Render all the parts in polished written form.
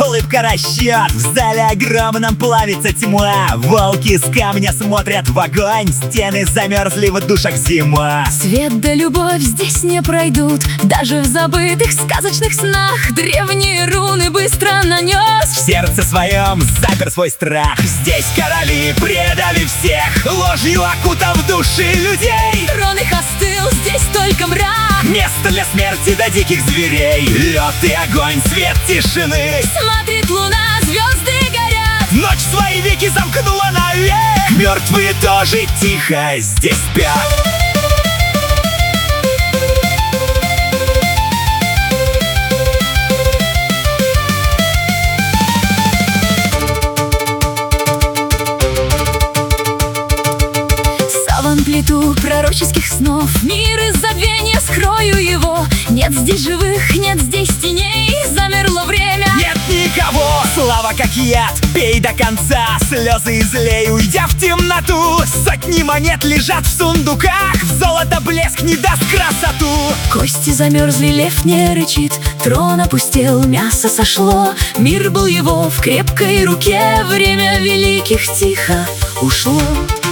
улыбка расчет. В зале огромном плавится тьма. Волки с камня смотрят в огонь. Стены замерзли в душах зима. Свет да любовь здесь не пройдут. Даже в забытых сказочных снах древние руны быстро нанес. В сердце своем запер свой страх. Здесь короли предали всех, ложью окутав души людей. Трон их остыл, здесь только мрак. Место для смерти до диких зверей. Лед и огонь, свет тишины. Смотрит луна, звезды горят. Ночь свои веки замкнула навек. Мертвые тоже тихо здесь спят. Саван плету пророческих снов. Мир из забвения, скрою его. Нет здесь живых, нет здесь теней. Замерло время. Нет никого, слава как яд. Пей до конца, слезы излей. Уйдя в темноту, сотни монет лежат в сундуках. В золото блеск не даст красоту. Кости замерзли, лев не рычит. Трон опустел, мясо сошло. Мир был его в крепкой руке. Время великих тихо ушло.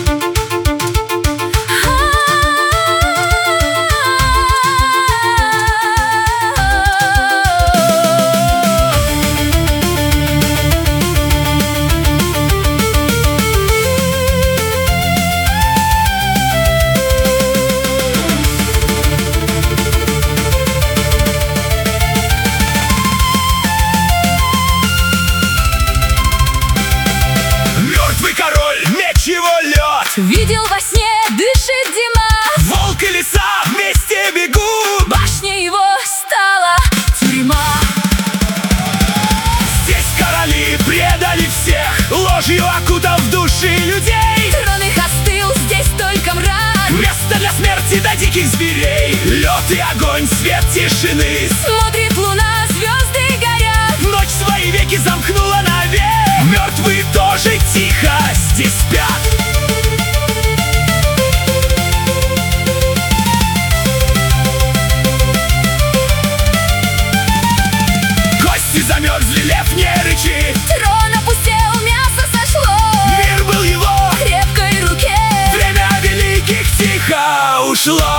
Его лед Видел во сне, дышит зима. Волк и лиса вместе бегут. Башня его стала тюрьма. Здесь короли предали всех, ложью окутав души людей. Трон их остыл, здесь только мрак. Место для смерти до диких зверей. Лед и огонь, свет тишины. Смотрит луна, звезды горят. Ночь свои веки замкнула навек. Мертвые тоже тихо здесь спят. Кости замерзли, лев не рычит. Трон опустел, мясо сошло. Мир был его В крепкой руке. время великих тихо ушло.